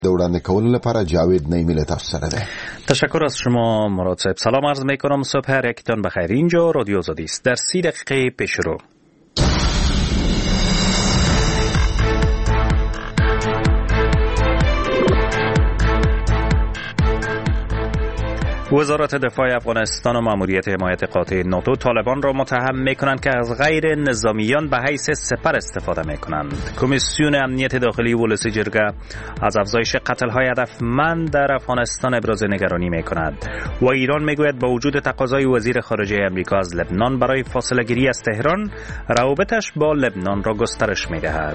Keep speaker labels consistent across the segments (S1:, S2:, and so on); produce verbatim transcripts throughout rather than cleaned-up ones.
S1: د وړاندې کولو لپاره جاوید نیمیل تاسو سره ده.
S2: تشکر از شما مراد صاحب. سلام عرض میکنم، صبح هر یکتان بخیر. اینجا رادیو آزادی است. در سی دقیقه پیش رو وزارت دفاع افغانستان و ماموریت حمایت قاطع ناتو طالبان را متهم می‌کنند که از غیر نظامیان به حیث سپر استفاده می‌کنند. کمیسیون امنیت داخلی ولسی جرگه از افزایش قتل‌های هدفمند در افغانستان ابراز نگرانی می‌کند و ایران می‌گوید با وجود تقاضای وزیر خارجه آمریکا از لبنان برای فاصله گیری از تهران، روابطش با لبنان را گسترش می‌دهد.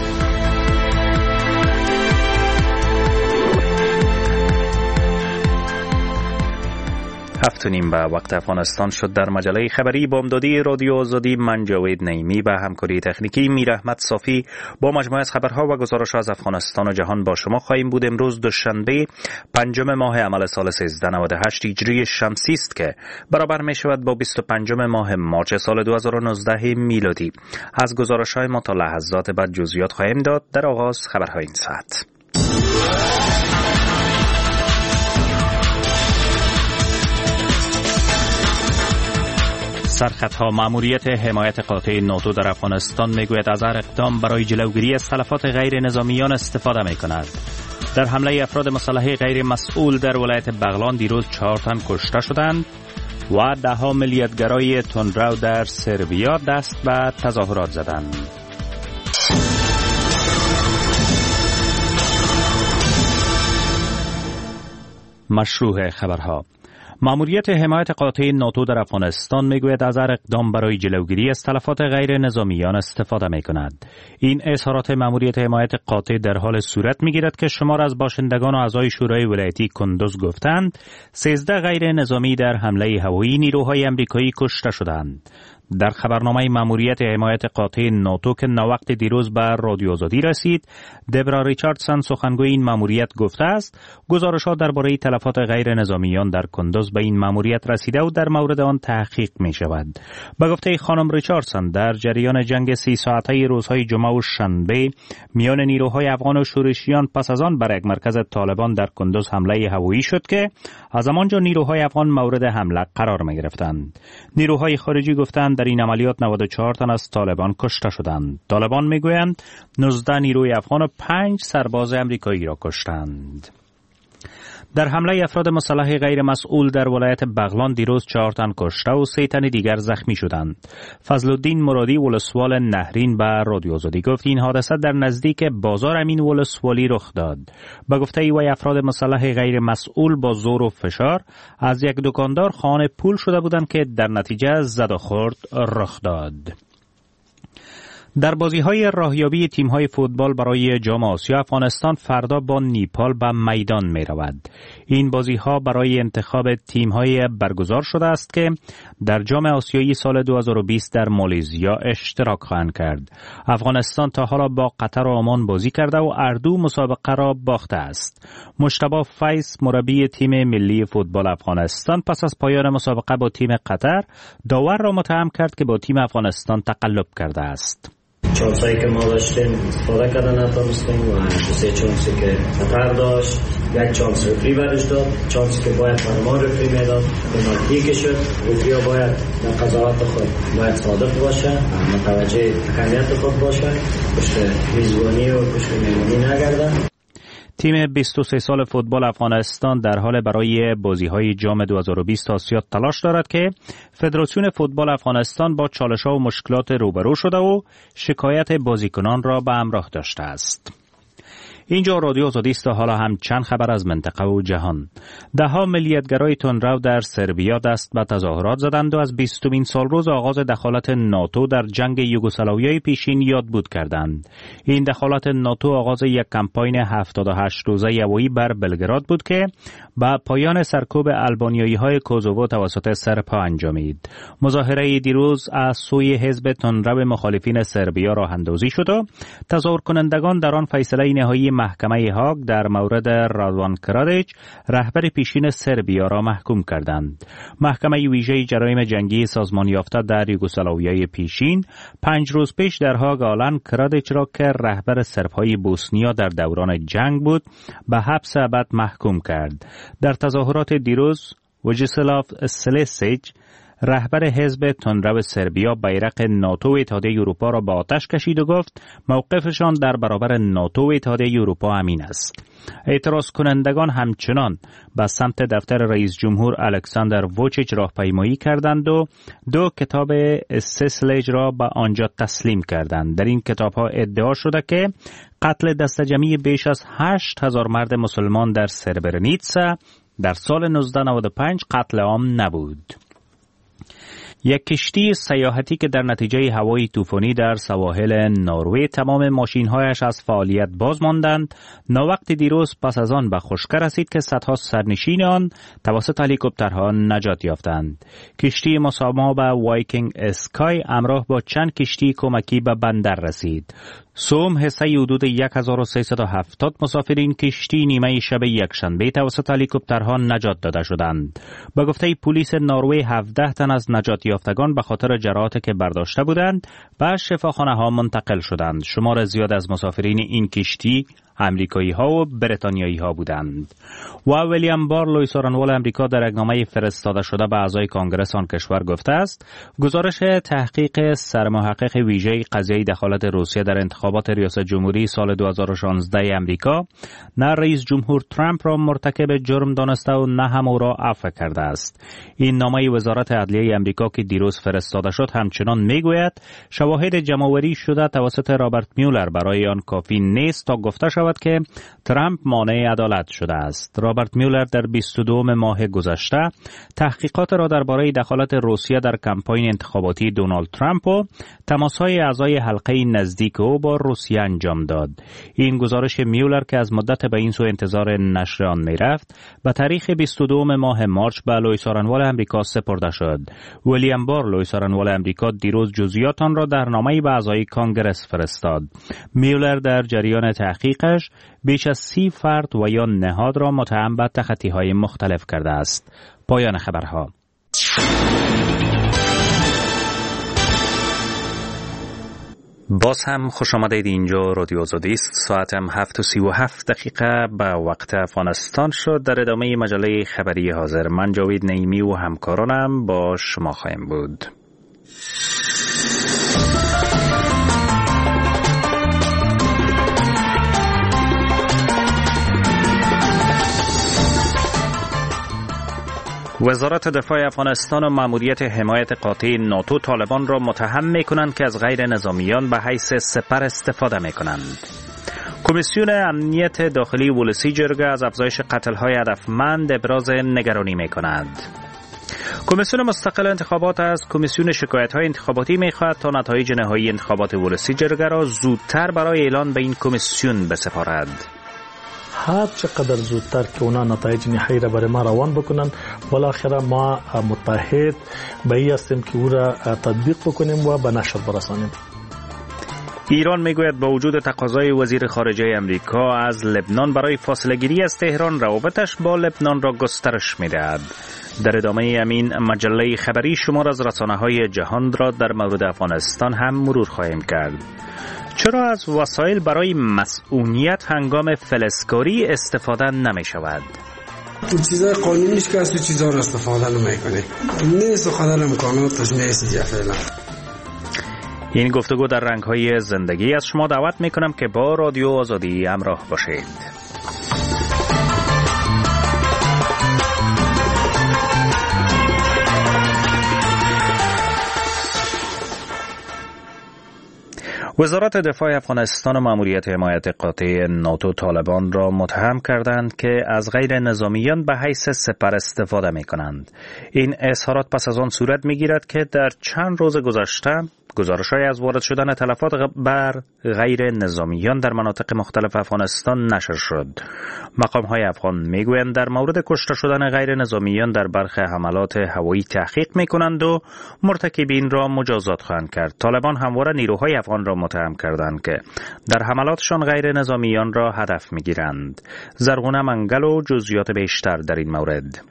S2: هفت و نیم به وقت افغانستان شد. در مجله خبری بامدادی رادیو آزادی من جاوید نیمی به همکاری تکنیکی میر احمد صافی با مجموعه از خبرها و گزارش از افغانستان و جهان با شما خواهیم بود. امروز دوشنبه پنجم ماه عمل سال سیزده نود و هشت هجری شمسی است که برابر می شود با بیست و پنجم ماه مارس سال دو هزار و نوزده میلادی. از گزارش های ما تا لحظات بعد جزئیات خواهیم داد. در آغاز خبرهای این ساعت. سرخطها. ماموریت حمایت قاطع ناتو در افغانستان میگوید از هر اقدام برای جلوگیری از تلفات غیر نظامیان استفاده می کند. در حمله افراد مسلح غیر مسئول در ولایت بغلان دیروز چهار تن کشته شدند و ده ها ملیتگرای تندرو در سربیا دست به تظاهرات زدند. مشروع خبرها. ماموریت حمایت قاطع ناتو در افغانستان میگوید از هر اقدام برای جلوگیری از تلفات غیر نظامیان استفاده می کند. این اظهارات ماموریت حمایت قاطع در حال صورت میگیرد که شمار از باشندگان و اعضای شورای ولایتی کندوز گفتند سیزده غیر نظامی در حمله هوایی نیروهای آمریکایی کشته شدند. در خبرنامه ماموریت حمایت قاطع ناتو که ناوقت دیروز به رادیو آزادی رسید، دبرا ریچاردسون سخنگوی این ماموریت گفته است گزارش‌ها درباره تلفات غیر نظامیان در کندوز به این ماموریت رسیده و در مورد آن تحقیق می‌شود. به گفته خانم ریچاردسون در جریان جنگ سی ساعته روزهای جمعه و شنبه میان نیروهای افغان و شورشیان پس از آن بر یک مرکز طالبان در کندوز حمله هوایی شد که از همانجا نیروهای افغان مورد حمله قرار می‌گرفتند. نیروهای خارجی گفتند در این عملیات نود و چهار تن از طالبان کشته شدند. طالبان میگویند نوزده نیروی افغان و پنج سرباز آمریکایی را کشتند. در حمله افراد مسلح غیر مسئول در ولایت بغلان دیروز چهار تن کشته و سه تن دیگر زخمی شدند. فضل الدین مرادی ولسوال نهرین به رادیو آزادی گفت این حادثه در نزدیک بازار امین ولسوالی رخ داد. به گفته ای وی افراد مسلح غیر مسئول با زور و فشار از یک دکاندار خانه پول شده بودند که در نتیجه زد و خورد رخ داد. در بازی‌های راهیابی تیم‌های فوتبال برای جام آسیا افغانستان فردا با نیپال به میدان می‌رود. این بازی‌ها برای انتخاب تیم‌های برگزار شده است که در جام آسیایی سال دو هزار و بیست در مالزیا اشتراک خواهند کرد. افغانستان تا حالا با قطر و عمان بازی کرده و اردو مسابقه را باخته است. مجتبی فیض مربی تیم ملی فوتبال افغانستان پس از پایان مسابقه با تیم قطر داور را متهم کرد که با تیم افغانستان تقلب کرده است.
S3: چانسایی که ما داشتیم استفاده کردن نتونستیم و دو سه چانسی که قطر داشت، یک چانس رفری برش داد، چانسی که باید برما رفری میداد پنالتی که شد. رفری باید در قضاوت خود باید صادق باشه، متوجه اهمیت خود باشه، پشت میزبانی و پشت مهمانی نگردن.
S2: تیم بیست و سه سال فوتبال افغانستان در حال برای بازی‌های جام دو هزار و بیست آسیا تلاش دارد که فدراسیون فوتبال افغانستان با چالش‌ها و مشکلات روبرو شده و شکایت بازیکنان را به همراه داشته است. اینجا رادیو آزادی است. حالا هم چند خبر از منطقه و جهان. ده ها ملیتگرای تندرو در سربیا دست به تظاهرات زدند و از بیستمین سالروز آغاز دخالت ناتو در جنگ یوگسلاویای پیشین یادبود کردند. این دخالت ناتو آغاز یک کمپاین هفتاد و هشت روزه هوایی بر بلگراد بود که با پایان سرکوب آلبانیایی‌های کوزوو توسط سرب‌ها انجامید. مظاهره دیروز از سوی حزب تندرو مخالفین سربیا راه اندازی شد و تظاهر کنندگان در آن فیصله نهایی محکمه هاگ در مورد رادوان کرادیچ رهبر پیشین سربیا را محکوم کردند. محکمه ویژه جرایم جنگی سازمان یافته در یوگسلاویای پیشین پنج روز پیش در هاگ آلان کرادیچ را که رهبر سربهای بوسنیا در دوران جنگ بود به حبس ابد محکوم کرد. در تظاهرات دیروز وجیسلاو سلیسیچ رهبر حزب تندرو سربیا بیرق ناتو و اتحادیه اروپا را به آتش کشید و گفت موقفشان در برابر ناتو و اتحادیه اروپا امین است. اعتراض کنندگان همچنان به سمت دفتر رئیس جمهور الکساندر ووچیچ راهپیمایی کردند و دو کتاب استسلج را به آنجا تسلیم کردند. در این کتاب ها ادعا شده که قتل دسته جمعی بیش از هشت هزار مرد مسلمان در سربرنیتسا در سال نوزده نود و پنج قتل عام نبود. یک کشتی سیاحتی که در نتیجه هوای طوفانی در سواحل نروژ تمام ماشین‌هایش از فعالیت باز ماندند، ناوقت دیروز پس از آن به خشکی رسید که صدها سرنشین آن توسط هلیکوپترها نجات یافتند. کشتی مساما به وایکینگ اسکای همراه با چند کشتی کمکی به بندر رسید. سوم حصه حدود هزار و سیصد و هفتاد مسافرین کشتی نیمه شب یکشنبه توسط هلیکوپترها نجات داده شدند. به گفته پلیس نروژ هفده تن از نجات یافتگان به خاطر جراحاتی که برداشته بودند به شفاخانه ها منتقل شدند. شمار زیاد از مسافرین این کشتی امریکایی ها و بریتانیایی ها بودند. و ویلیام بار لوی سخنگوی امریکا در اقنامه فرستاده شده به اعضای کانگرس آن کشور گفته است گزارش تحقیق سرمحقق ویژه قضیه دخالت روسیه در انتخابات ریاست جمهوری سال دو هزار و شانزده امریکا نه رئیس جمهور ترامپ را مرتکب جرم دانسته و نه هم او را عفو کرده است. این نامه وزارت عدلیه امریکا که دیروز فرستاده شد همچنان میگوید شواهد جمع‌آوری شده توسط رابرت میولر برای آن کافی نیست تا گفته شود که ترامپ مانع عدالت شده است. رابرت میولر در بیست و دو ماه گذشته تحقیقات را درباره دخالت روسیه در کمپاین انتخاباتی دونالد ترامپ و تماس‌های اعضای حلقه نزدیک او با روسیه انجام داد. این گزارش میولر که از مدت به این سو انتظار نشر آن میرفت به تاریخ بیست و دو ماه مارس به لوی سخنگوی امریکا سپرده شد. ویلیام بار لوی سخنگوی امریکا دیروز جزئیات آن را در نامه‌ای به اعضای کانگرس فرستاد. میولر در جریان تحقیقش بیش از سی فرد و یا نهاد را متهم به تخطی‌های مختلف کرده است. پایان خبرها. باز هم خوش آمدید. اینجا رادیو آزادی است. ساعتم هفت و سی و هفت دقیقه به وقت افغانستان شد. در ادامه مجله خبری حاضر من جاوید نعیمی و همکارانم با شما خواهیم بود. وزارت دفاع افغانستان و ماموریت حمایت قاطع ناتو طالبان را متهم می‌کنند که از غیر نظامیان به حیث سپر استفاده می‌کنند. کمیسیون امنیت داخلی ولسی جرگه از افزایش قتل‌های هدفمند ابراز نگرانی می‌کند. کمیسیون مستقل انتخابات از کمیسیون شکایت‌های انتخاباتی می‌خواهد تا نتایج نهایی انتخابات ولسی جرگه را زودتر برای اعلان به این کمیسیون بسپارد.
S4: هر چقدر زودتر که اونا نتایج نهایی را برای ما روان بکنن، بالاخره ما متحد به این هستیم که او را تطبیق بکنیم و به نشر برسانیم.
S2: ایران میگوید با وجود تقاضای وزیر خارجه امریکا از لبنان برای فاصله گیری از تهران، روابطش با لبنان را گسترش میدهد. در ادامه همین مجله خبری شمار از رسانه‌های جهان را در مورد افغانستان هم مرور خواهیم کرد. چرا از وسایل برای مسئولیت هنگام فلزکاری استفاده نمی شود؟
S5: تو چیزای قانونیش که از تو چیزا را استفاده نمی کنه. نیست و خدر امکاناتش نیست جا فعلا.
S2: این گفتگو در رنگ‌های زندگی از شما دعوت می کنم که با رادیو آزادی همراه باشید. وزارت دفاع افغانستان و ماموریت حمایت قاطع ناتو طالبان را متهم کردند که از غیر نظامیان به حیث سپر استفاده می کنند. این اظهارات پس از آن صورت می گیرد که در چند روز گذشته گزارش‌های از وارد شدن تلفات بر غیر نظامیان در مناطق مختلف افغانستان نشر شد. مقام‌های افغان می‌گویند در مورد کشته شدن غیر نظامیان در برخی حملات هوایی تحقیق می‌کنند و مرتکبین را مجازات خواهند کرد. طالبان همواره نیروهای افغان را متهم کردند که در حملاتشان غیر نظامیان را هدف می‌گیرند. زرغونه منگل جزئیات بیشتر در این مورد.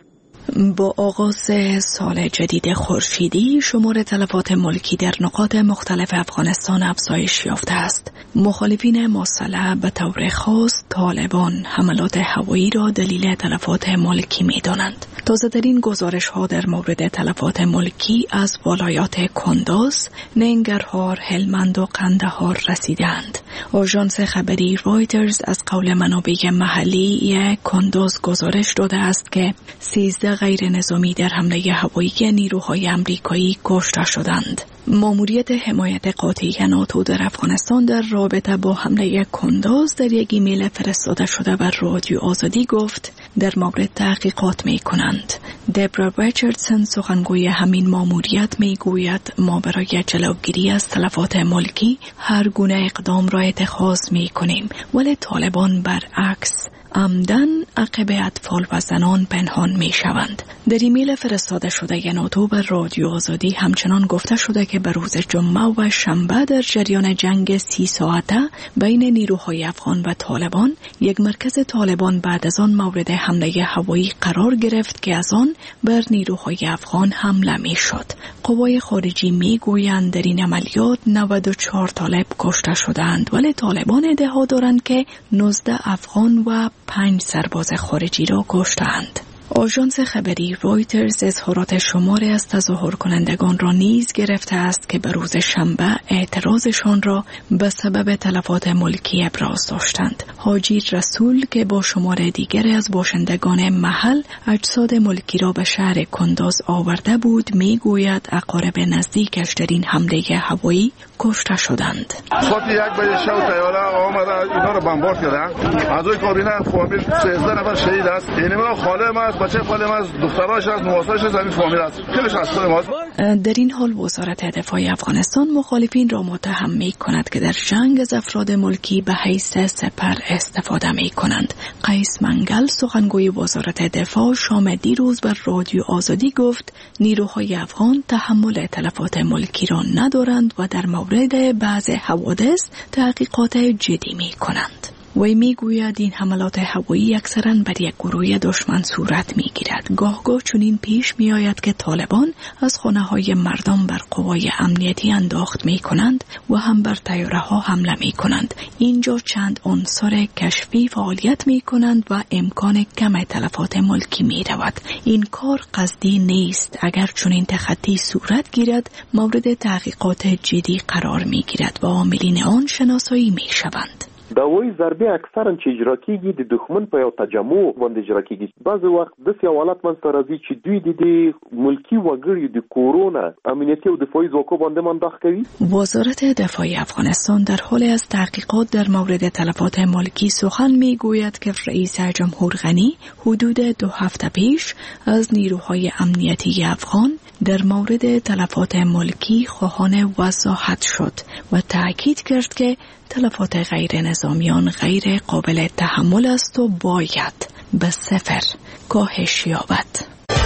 S6: با آغاز سال جدید خورشیدی شمار تلفات ملکی در نقاط مختلف افغانستان افزایش یافته است. مخالفین مسلح به طور خاص طالبان حملات هوایی را دلیل تلفات ملکی می دانند. تازه ترین گزارش ها در مورد تلفات ملکی از ولایات کندوز، ننگرهار، هلمند و قندهار رسیدند. آژانس خبری رایترز از قول منابع محلی کندوز گزارش داده است که سیزده غیر نظامی در حمله هوایی نیروهای آمریکایی کشته شدند. ماموریت حمایت قاطعی ناتو در افغانستان در رابطه با حمله کندوز در یک ایمیل فرستاده شده بر رادیو آزادی گفت در مورد تحقیقات می کنند. دبرا ریچاردسون سخنگوی همین ماموریت می گوید ما برای جلوگیری از تلفات ملکی هر گونه اقدام را اتخاذ می کنیم، ولی طالبان برعکس عمدن عقب اطفال و زنان پنهان می شوند. در ایمیل فرستاده شده ناتو بر رادیو آزادی همچنان گفته شده که به روز جمعه و شنبه در جریان جنگ سی ساعته بین نیروهای افغان و طالبان یک مرکز طالبان بعد از آن مورد حمله هوایی قرار گرفت که از آن بر نیروهای افغان حمله می شد. قوای خارجی می گویند در این عملیات نود و چهار طالب کشته شدند، ولی طالبان ادعا دارند که نوزده افغان و پنج سرباز خارجی را کشتند. آژانس خبری رایترز اظهارات شماری از تظاهر کنندگان را نیز گرفته است که به روز شنبه اعتراضشان را به سبب تلفات ملکی ابراز داشتند. حاجی رسول که با شمار دیگری از باشندگان محل اجساد ملکی را به شهر کندوز آورده بود میگوید اقارب نزدیکش در این حمله هوایی کشته شدند.
S7: ساعت یک بجه شب طیاره آمده اینا را بمبارد کردند. اعضای کابینه فامیل سیزده نفر شهید است. این ما خاله ما است، بچه خاله ما است، دختراش است، نواساش است، این فامیل است. خیلیش از خود ماست. در
S6: این حال وزارت دفاع افغانستان مخالفین را متهم می کند که در جنگ از افراد ملکی به حیث سپر استفاده می کنند. قیس منگل سخنگوی وزارت دفاع شام دیروز بر رادیو آزادی گفت نیروهای افغان تحمل تلفات ملکی را ندارند و در مورد بعض حوادث تحقیقات جدی می کنند. وی می گوید این حملات هوایی اکثراً بر یک گروه دشمن صورت می گیرد. گاه گاه چنین پیش می آید که طالبان از خانه های مردم بر قوای امنیتی انداخت می کنند و هم بر طیاره ها حمله می کنند. اینجا چند عنصر کشفی فعالیت می کنند و امکان کم تلفات ملکی می رود. این کار قصدی نیست. اگر چنین تخطی صورت گیرد مورد تحقیقات جدی قرار می گیرد و عاملین آن شناسایی می شوند.
S8: داوی ضربه اکثرا چې اجرا کیږي د دښمن په یو تجمع باندې اجرا کیږي. بعض وخت د سیاوالات منځ ته راځي چې دوی د ملکی وګړي د کورونا امنیتي او دفاعي ځواکو باندې منداخ کوي.
S6: وزارت دفاع افغانستان در حال از تحقیقات در مورد تلفات ملکی سخن میگوید که رئیس جمهور غنی حدود دو هفته پیش از نیروهای امنیتی افغان در مورد تلفات ملکی خواهان وضاحت شد و تأکید کرد که تلفات غیر نظامیان غیر قابل تحمل است و باید به صفر کاهش یابد.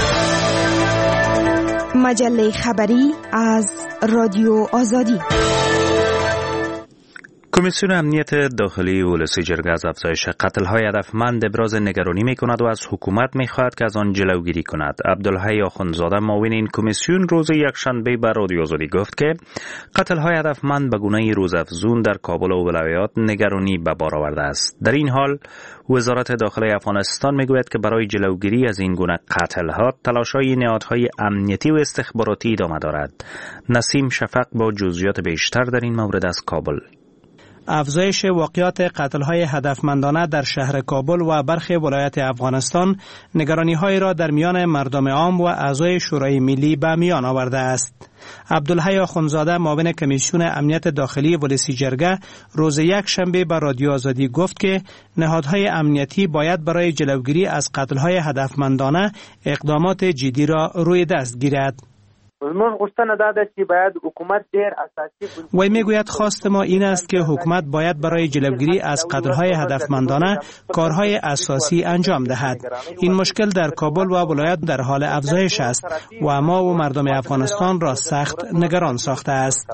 S9: مجله خبری از رادیو آزادی.
S2: کمیسیون امنیت داخلی ولسی جرگه از افزایش قتل‌های هدفمند ابراز نگرانی می‌کند و از حکومت می‌خواهد که از آن جلوگیری کند. عبدالحی آخوندزاده معاون این کمیسیون روز یکشنبه به رادیو آزادی گفت که قتل‌های هدفمند به گونه روزافزون در کابل و ولایات نگرانی به بار آورده است. در این حال وزارت داخلی افغانستان می‌گوید که برای جلوگیری از این گونه قتل‌ها تلاش‌های نهادهای امنیتی و استخباراتی ادامه دارد. نسیم شفق با جزئیات بیشتر در این مورد از کابل.
S10: افزایش واقعات قتل‌های هدفمندانه در شهر کابل و برخی ولایات افغانستان نگرانی‌های را در میان مردم عام و اعضای شورای ملی به میان آورده است. عبدالحی آخوندزاده معاون کمیسیون امنیت داخلی ولسی جرگه روز یک شنبه به رادیو آزادی گفت که نهادهای امنیتی باید برای جلوگیری از قتل‌های هدفمندانه اقدامات جدی را روی دست گیرد.
S11: زموږ غوښتنه دا ده چې باید حکومت ډیر اساسي
S10: وی میگوید خواست ما این است که حکومت باید برای جلوگیری از قتل‌های هدفمندانه کارهای اساسی انجام دهد. این مشکل در کابل و ولایت در حال افزایش است و ما و مردم افغانستان را سخت نگران ساخته است.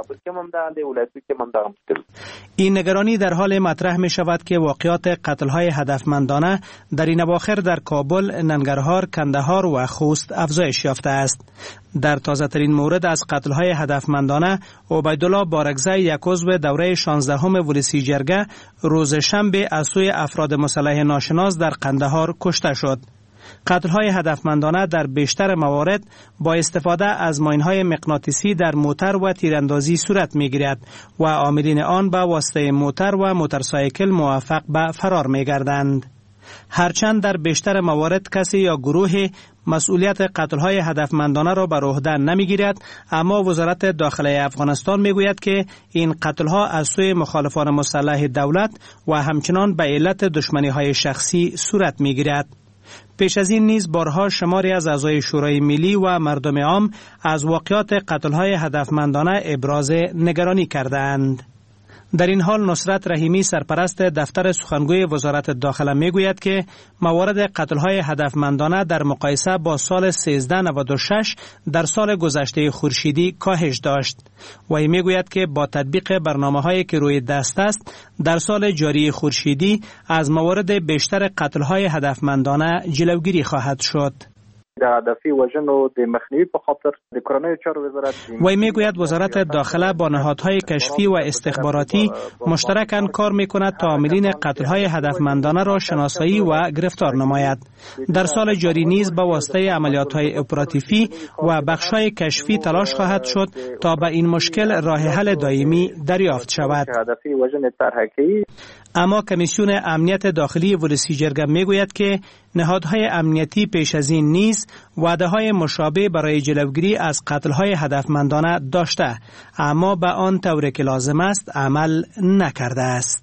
S10: این نگرانی در حال مطرح می شود که واقعات قتل‌های هدفمندانه در این اواخر در کابل، ننگرهار، کندهار و خوست افزایش یافته است. در تازه ترین مورد از قتل‌های هدفمندانه، عبیدالله بارکزی یک عضو دوره شانزدهم ولسی جرگه روز شنبه از سوی افراد مسلح ناشناس در قندهار کشته شد. قتل‌های هدفمندانه در بیشتر موارد با استفاده از ماین‌های مغناطیسی در موتر و تیراندازی صورت می‌گیرد و عاملین آن به واسطه موتر و موتورسایکل موفق به فرار می‌گردند. هرچند در بیشتر موارد کسی یا گروه مسئولیت قتل‌های هدفمندانه را بر عهده نمی‌گیرد، اما وزارت داخله افغانستان می‌گوید که این قتل‌ها از سوی مخالفان مسلح دولت و همچنان به علت دشمنی‌های شخصی صورت می‌گیرد. پیش از این نیز بارها شماری از اعضای شورای ملی و مردم عام از واقعات قتل‌های هدفمندانه ابراز نگرانی کردند. در این حال نصرت رحیمی سرپرست دفتر سخنگوی وزارت داخله میگوید که موارد قتل‌های هدفمندانه در مقایسه با سال سیزده نود و شش در سال گذشته خورشیدی کاهش داشت. وی میگوید که با تطبیق برنامه‌هایی که روی دست است در سال جاری خورشیدی از موارد بیشتر قتل‌های هدفمندانه جلوگیری خواهد شد. وی میگوید وزارت داخله با نهادهای کشفی و استخباراتی مشترکاً کار میکند تا عاملین قتل‌های هدفمندانه را شناسایی و گرفتار نماید. در سال جاری نیز با واسطه عملیات‌های اپراتیوی و بخش‌های کشفی تلاش خواهد شد تا به این مشکل راه حل دائمی دریافت شود. اما کمیسیون امنیت داخلی ولسی جرگه میگوید که نهادهای امنیتی پیش از این نیز وعده‌های مشابه برای جلوگیری از قتل‌های هدفمندانه داشته، اما به آن طوری که لازم است عمل نکرده است.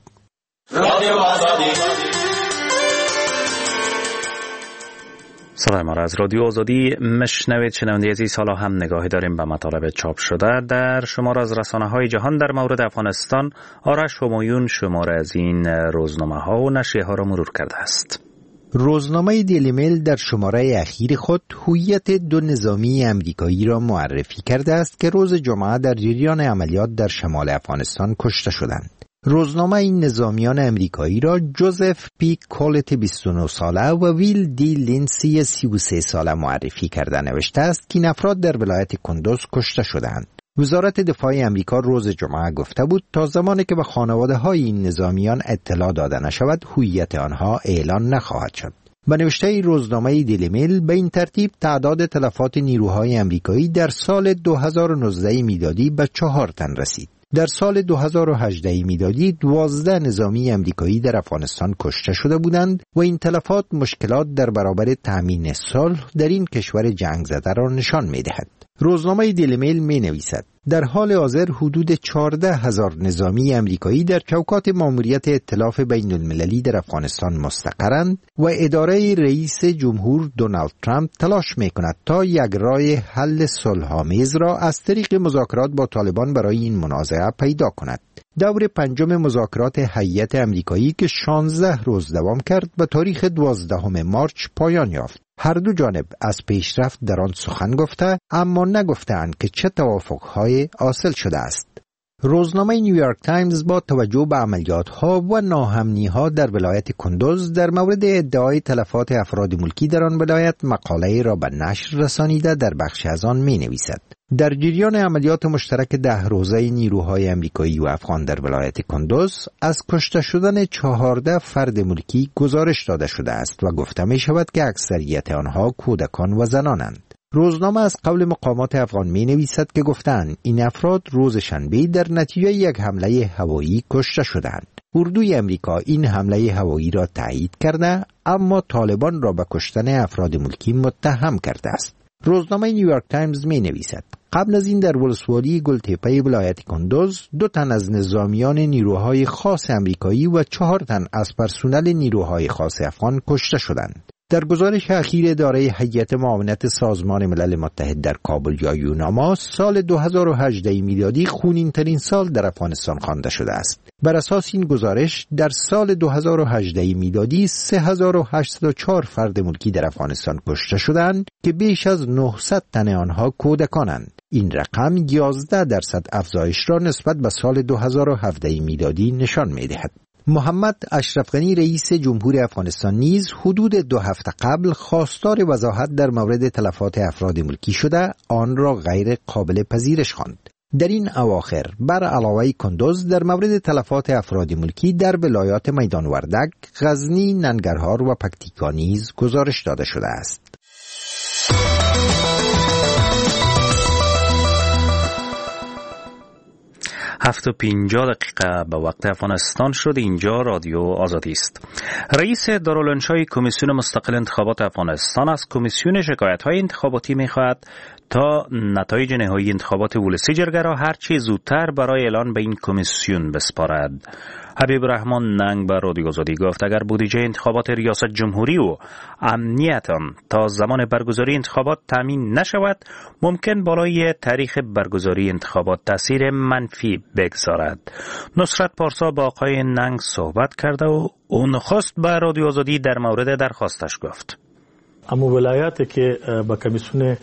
S2: صدای ما را از رادیو آزادی میشنوید. شنونده عزیز، حالا هم نگاهی داریم به مطالب چاپ شده در شمار از رسانه‌های جهان در مورد افغانستان. آرش همایون شمار از این روزنامه‌ها و نشریه‌ها را مرور کرده است.
S12: روزنامه دیلی میل در شماره اخیر خود هویت دو نظامی امریکایی را معرفی کرده است که روز جمعه در جریان عملیات در شمال افغانستان کشته شدند. روزنامه این نظامیان امریکایی را جوزف پی کولت بیست و نه ساله و ویل دی لینسی سی و سه ساله معرفی کرده نوشته است که این افراد در ولایت کندوز کشته شدند. وزارت دفاع امریکا روز جمعه گفته بود تا زمانی که به خانواده های این نظامیان اطلاع داده نشود هویت آنها اعلان نخواهد شد. به نوشته روزنامه دیلی میل به این ترتیب تعداد تلفات نیروهای امریکایی در سال دو هزار و نوزده میلادی به چهار تن رسید. در سال دو هزار و هجده میلادی دوازده نظامی امریکایی در افغانستان کشته شده بودند و این تلفات مشکلات در برابر تامین صلح در این کشور جنگ زده را نشان می‌دهد. روزنامه دیلی میل می‌نویسد در حال حاضر حدود چهارده هزار نظامی امریکایی در چوکات ماموریت ائتلاف بین المللی در افغانستان مستقرند و اداره رئیس جمهور دونالد ترامپ تلاش می‌کند تا یک راه حل صلح‌آمیز را از طریق مذاکرات با طالبان برای این منازعه پیدا کند. دور پنجم مذاکرات هیئت امریکایی که شانزده روز دوام کرد به تاریخ دوازدهم مارچ پایان یافت. هر دو جانب از پیشرفت در آن سخن گفته اما نگفتند که چه توافق‌های حاصل شده است. روزنامه نیویورک تایمز با توجه به عملیات‌ها و ناامنی‌ها در ولایت کندوز در مورد ادعای تلفات افراد ملکی در آن ولایت مقاله را به نشر رسانیده در بخش از آن می‌نویسد. در جریان عملیات مشترک ده روزه نیروهای امریکایی و افغان در ولایت کندوز از کشته شدن چهارده فرد ملکی گزارش داده شده است و گفته می شود که اکثریت آنها کودکان و زنانند. روزنامه از قول مقامات افغان می نویسد که گفتند این افراد روز شنبه در نتیجه یک حمله هوایی کشته شدند. اردوی امریکا این حمله هوایی را تایید کرده اما طالبان را به کشتن افراد ملکی متهم کرده است. روزنامه نیویورک تایمز می نویسد قبل از این در ولسوالی گلتپه ولایت کندوز دو تن از نظامیان نیروهای خاص امریکایی و چهار تن از پرسنل نیروهای خاص افغان کشته شدند. در گزارش اخیر اداره هیئت معاونت سازمان ملل متحد در کابل یا یوناما، سال دو هزار و هجده میلادی خونین ترین سال در افغانستان خوانده شده است. بر اساس این گزارش در سال دو هزار و هجده میلادی سه هزار و هشتصد و چهار فرد ملکی در افغانستان کشته شدند که بیش از نهصد تن آنها کودکانند. این رقم یازده درصد افزایش را نسبت به سال دو هزار و هفده میلادی نشان می‌دهد. محمد اشرف غنی رئیس جمهور افغانستان نیز حدود دو هفته قبل خواستار وضاحت در مورد تلفات افراد ملکی شده آن را غیر قابل پذیرش خواند. در این اواخر بر علاوه کندوز در مورد تلفات افراد ملکی در ولایات میدان وردک، غزنی، ننگرهار و پکتیکا نیز گزارش داده شده است.
S2: هفت و پنجاه دقیقه به وقت افغانستان شد. اینجا رادیو آزادی است. رئیس دارالانشای کمیسیون مستقل انتخابات افغانستان از کمیسیون شکایت‌های انتخاباتی می‌خواهد تا نتایج نهایی انتخابات ولسی جرگه را هر چه زودتر برای اعلان به این کمیسیون بسپارد. حبیب رحمان ننگ به رادیو آزادی گفت اگر بودجه انتخابات ریاست جمهوری و امنیت آن تا زمان برگزاری انتخابات تامین نشود، ممکن بالای تاریخ برگزاری انتخابات تاثیر منفی بگذارد. نصرت پارسا با آقای ننگ صحبت کرده و اون خواست به رادیو آزادی در مورد درخواستش گفت.
S4: اما ولایاتی که به کمیسیون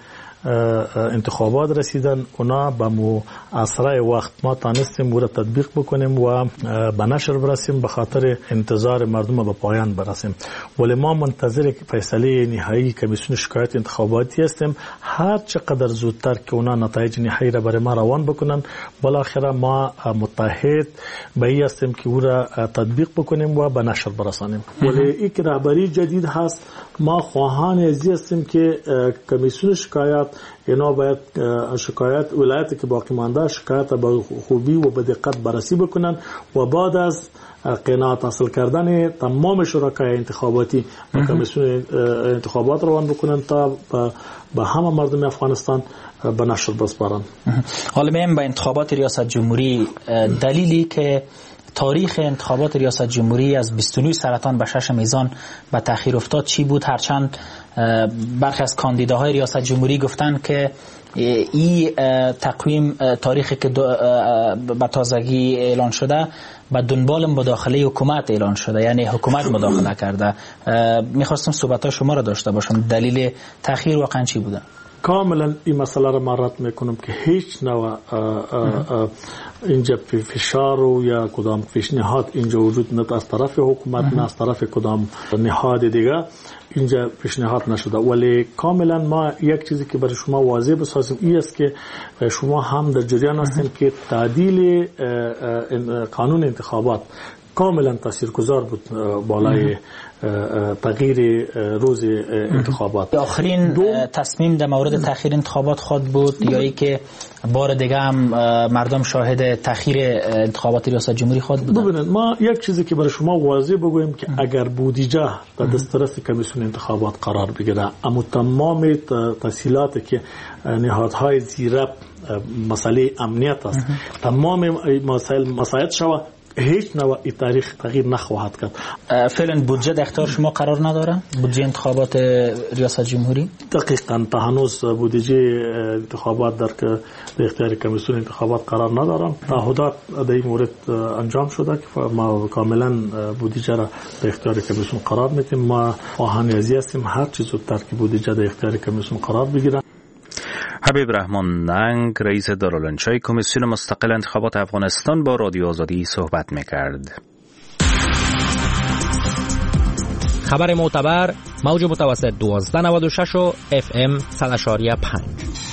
S4: انتخابات رسیدن اونا به مو اسرع وقت ما تانستیم رو تطبیق بکنیم و به نشر برسیم به خاطر انتظار مردم به پایان برسیم. ولی ما منتظر فیصله نهایی کمیسیون شکایت انتخاباتی هستیم. هر چقدر زودتر که اونا نتایج نهایی را برای ما روان بکنن بالاخره ما متحد به این هستیم که او را تطبیق بکنیم و به نشر برسانیم. ولی یک رهبری جدید هست. ما خواهان ازی هستیم که کمیسیون شکایت اینا باید شکایت ولایتی که باقی مانده شکایت به خوبی و به دقت بررسی بکنن و بعد از قناعت حاصل کردن تمام شرکای انتخاباتی به کمیسیون انتخابات روان بکنن تا به همه مردم افغانستان به نشر بسپارن.
S13: حالا میم به انتخابات ریاست جمهوری، دلیلی که تاریخ انتخابات ریاست جمهوری از بیست و نه سرطان به شش میزان به تأخیر افتاد چی بود؟ هرچند برخی از کاندیداهای ریاست جمهوری گفتن که این تقویم تاریخی که به تازگی اعلان شده به دنبال مداخله حکومت اعلان شده، یعنی حکومت مداخله کرده. میخواستم صحبت شما را داشته باشم. دلیل تأخیر واقعا چی بوده؟
S4: کاملا این مسئله را من رد میکنم که هیچ نوع اینجا فشار و یا کدام پیشنهاد اینجا وجود نه از طرف حکومت نه از طرف کدام نهاد دیگه اینجا پیشنهاد نشده. ولی کاملا ما یک چیزی که برای شما واضح بسازیم این است که شما هم در جریان هستین که تعدیل قانون انتخابات کاملا تاثیرگذار بود بالای تغییر روز انتخابات.
S13: آخرین تصمیم در مورد تأخیر انتخابات خود بود یا ای که بار دیگه هم مردم شاهد تأخیر انتخابات ریاست جمهوری خود بودن؟
S4: ببینید ما یک چیزی که برای شما واضح بگویم که اگر بودجه در دسترس کمیسیون انتخابات قرار بگیره اما تمام تفصیلاتی که نهادهای زیر مسئله امنیت است تمام مسائل مساعد شود هیچ نوع تاریخ تغییر نخواهد کرد.
S13: فعلا بودجه در اختیار شما قرار نداره؟ بودجه انتخابات ریاست جمهوری؟
S4: دقیقاً تا هنوز بودجه انتخابات در در اختیار کمیسیون انتخابات قرار ندارم. تعهدات در این مورد انجام شده که ما کاملا بودجه را در اختیار کمیسیون قرار میدیم. ما خواهان ازی هستیم هر چیز زودتر که بودجه در اختیار کمیسیون قرار بگیره.
S2: حبیب رحمان ننگ رئیس دارالانشای کمیسیون مستقل انتخابات افغانستان با رادیو آزادی صحبت میکرد.
S14: خبر معتبر موج متوسط دوازده نود و شش و اف ام صد و پنج.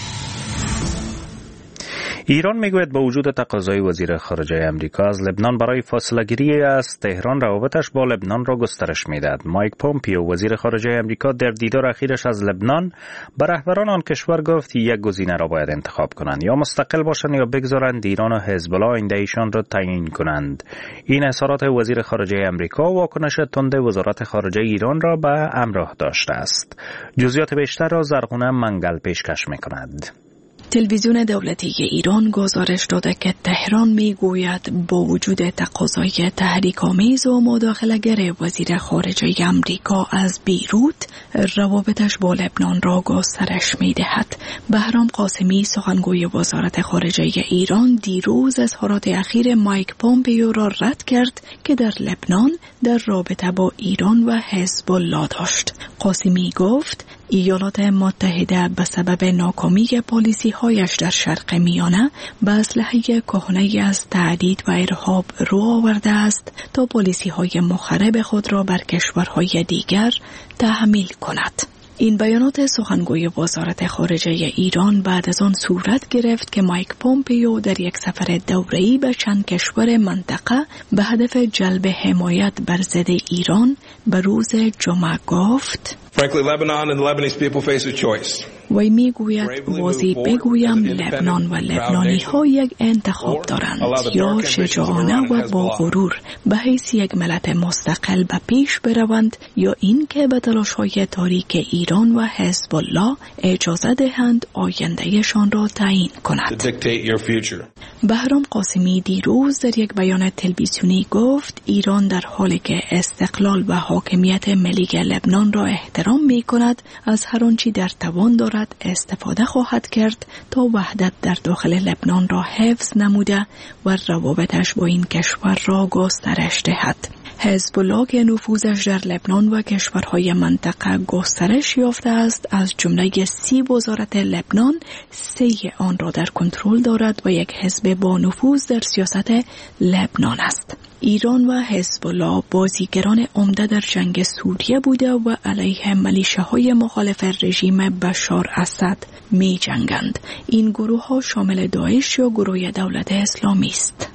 S2: ایران میگوید با وجود تقاضای وزیر خارجه امریکا از لبنان برای فاصله گیری از تهران روابطش با لبنان را گسترش میدهد. مایک پومپیو وزیر خارجه امریکا در دیدار اخیرش از لبنان به رهبران آن کشور گفت یک گزینه را باید انتخاب کنند، یا مستقل باشند یا بگذارند ایران و حزب الله آینده ایشان را تعیین کنند. این اظهارات وزیر خارجه امریکا واکنش تند وزارت خارجه ایران را به همراه داشته است. جزئیات بیشتر را زرغونه منگل پیشکش میکند.
S6: تلویزیون دولتی ایران گزارش داده که تهران میگوید با وجود تقاضای تحریک‌آمیز و مداخله‌گر وزیر خارجه آمریکا از بیروت، روابطش با لبنان را گسترش می‌دهد. بهرام قاسمی سخنگوی وزارت خارجه ایران دیروز اظهارات اخیر مایک پومپئو را رد کرد که در لبنان در رابطه با ایران و حزب الله داشت. قاسمی گفت ایالات متحده به سبب ناکامی پالیسی هایش در شرق میانه به اسلحه کهنه از تهدید و ارهاب رو آورده است تا پالیسی های مخرب خود را بر کشورهای دیگر تحمیل کند. این بیانات سخنگوی وزارت خارجه ایران بعد از آن صورت گرفت که مایک پومپئو در یک سفر دوره‌ای به چند کشور منطقه به هدف جلب حمایت بر ضد ایران به روز جمعه گفت:
S15: Frankly, Lebanon and the Lebanese people face a choice.
S6: وی میگوید واضح بگویم لبنان و لبنانی ها یک انتخاب دارند، یا شجاعانه و با غرور به حیث یک ملت مستقل به پیش بروند، یا این که به تلاش های تاریک ایران و حزب الله اجازه دهند آیندهشان را تعیین کند. بهرام قاسمی دیروز در یک بیان تلویزیونی گفت ایران در حالی که استقلال و حاکمیت ملی لبنان را احترام می کند، از هر آنچه در توان دارد استفاده خواهد کرد تا وحدت در داخل لبنان را حفظ نموده و روابطش با این کشور را گسترش دهد. حزب الله که نفوذش در لبنان و کشورهای منطقه گسترش یافته است، از جمله سی وزارت لبنان سه آن را در کنترل دارد و یک حزب با نفوذ در سیاست لبنان است. ایران و حزب الله بازیگران عمده در جنگ سوریه بوده و علیه ملیشه‌های مخالف رژیم بشار اسد می جنگند. این گروه ها شامل داعش یا گروه دولت اسلامی است.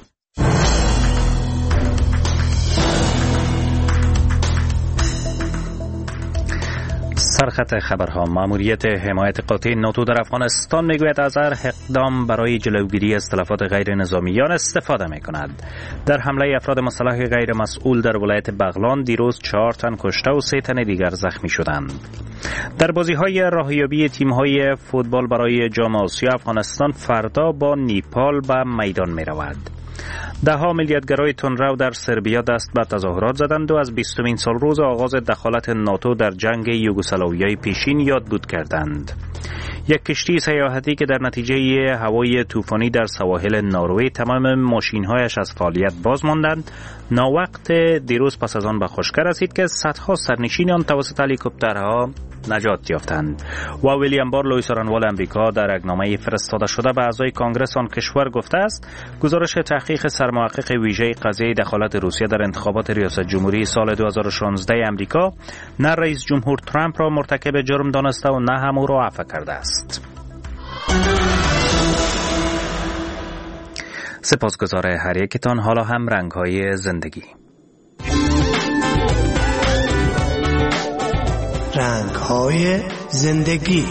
S2: سرخط خبرها. ماموریت حمایت قاطع ناتو در افغانستان میگوید از هر اقدام برای جلوگیری از تلفات غیر نظامیان استفاده میکند. در حمله افراد مسلح غیر مسئول در ولایت بغلان دیروز چهار تن کشته و سه تن دیگر زخمی شدند. در بازی‌های راهیابی تیم‌های فوتبال برای جام آسیا، افغانستان فردا با نیپال به میدان میرود. ده ها میلیتگرای تندرو در سربیا دست به تظاهرات زدند و از بیستمین سال روز آغاز دخالت ناتو در جنگ یوگسلاویای پیشین یاد بود کردند. یک کشتی سیاحتی که در نتیجه هوای طوفانی در سواحل نروژ تمام ماشین‌هایش از فعالیت باز ماندند، ناوقت دیروز پس از آن به خشکی رسید که صدها سرنشین آن توسط هلیکوپترها نجات یافتند. و ویلیام بار، لوی سرانوال امریکا، در اقنامه فرستاده شده به اعضای کنگره آن کشور گفته است گزارش تحقیق سرمحقق ویژه قضیه دخالت روسیه در انتخابات ریاست جمهوری سال دو هزار و شانزده امریکا نه رئیس جمهور ترامپ را مرتکب جرم دانسته و نه هم او را عفو کرده است. سپاسگزار هر یکتان. حالا هم رنگ‌های زندگی.
S16: رنگ‌های زندگی.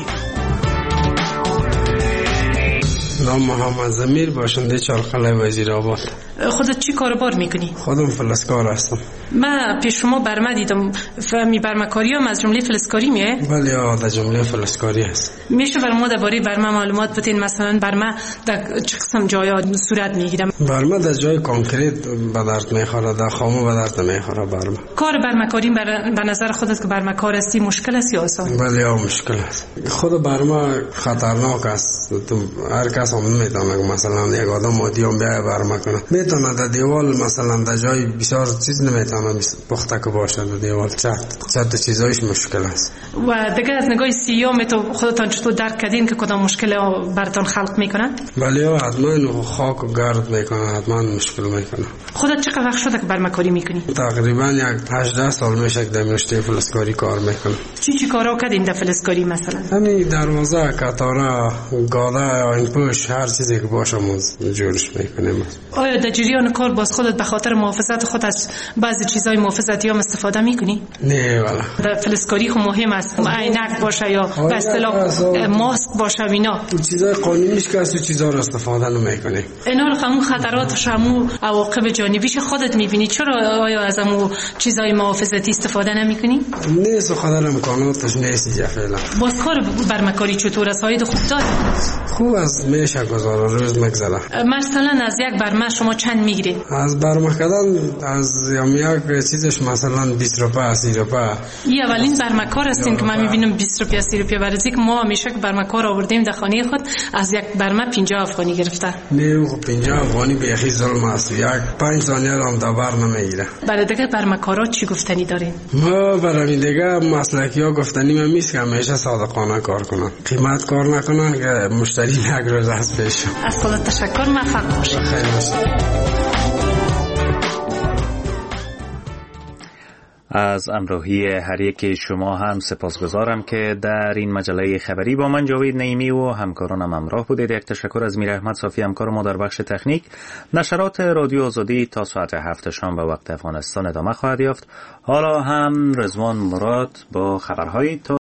S5: نام محمد زمیر، باشنده چالقلعه وزیرآباد.
S17: خودت چی کاربار میکنی؟
S5: خودم فلزکار هستم.
S17: من پیش شما برمه دیدم، فهمی برمکاری هم از جمله فلزکاری میه؟
S5: بله، از جمله فلزکاری هست.
S17: میشه برما درباره برمه معلومات بدین؟ مثلا برمه در چه قسم جایا صورت میگیره؟
S5: برمه در جای کنکریت به درد میخوره، در خامه به درد نمیخوره. برمه
S17: کار برمکاری به نظر خودت که برمکار هستی مشکل است یا آسان؟
S5: بله، مشکل است. خود برمه خطرناک است. تو هر کس هم نمیتونه مثلا یک آدم عادی هم بیای برمه کنه. میتونه در دیوال مثلا در جای بسیار چیز نمیتونه پخته که باشه، در دیوال چت چت چیزایش مشکل است.
S17: و دیگه از نگاه سیام تو خودتان چطور درک کردین که کدام مشکل براتون خلق میکنه؟
S5: بله، حتما خاک و گرد میکنه، حتما مشکل میکنه.
S17: خودت چقدر وقت شده که برمکاری میکنی؟
S5: تقریبا یک هجده سال میشه که در رشته فلزکاری کار میکنم.
S17: چی چی کارا کردین در فلزکاری مثلا؟
S5: همین دروازه، کتاره، گاده، این پوش، هر چیزی که باشه ما جورش میکنیم.
S17: آیا در جریان کار باز خودت به خاطر محافظت خود از بعضی بعضی چیزای محافظتی هم استفاده میکنی؟
S5: نه والا.
S17: در فلزکاری خو مهم است، عینک باشه یا به اصطلاح ماسک باشه اینا.
S5: چیزای قانونیش که از چیزا رو استفاده نمیکنه.
S17: اینا همون خطراتش همون عواقب جانبیش خودت میبینی. چرا آیا از همون چیزای محافظتی استفاده نمیکنی؟
S5: نه سو خدای امکاناتش نیست فعلا.
S17: باز کار برمکاری چطور است؟ های خوب داره؟
S5: خوب از میشه گذار روز مگذره.
S17: مثلا از یک برمه شما چند میگیرید؟
S5: از برمه کردن از یم یک چیزش مثلا بیست روپیه سی روپیه.
S17: این اولین برمه کار هستین که من میبینم بیست روپیه سی روپیه برای که ما همیشه که برمه کار آوردیم در خانه خود از یک برمه پنجاه افغانی گرفته.
S5: نه خب پنجاه افغانی به اخی ظلم است. یک پنج ثانیه هم دبر نمیگیره.
S17: برای دیگه برمه کارا چی گفتنی دارین؟
S5: ما برای دیگه مسلکی ها گفتنی من میست که همیشه صادقانه کار کنن. قیمت کار نکنن که مشتری یک روز از پیش.
S17: از خودت تشکر، موفق باش.
S5: خیلی
S2: از همراهی هر یک شما هم سپاسگزارم که در این مجله خبری با من جاوید نعیمی و همکارانم همراه بودید. یک تشکر از میر احمد صافی همکار ما در بخش تکنیک. نشرات رادیو آزادی تا ساعت هفت شام به وقت افغانستان ادامه خواهد یافت. حالا هم رضوان مراد با خبرهای تا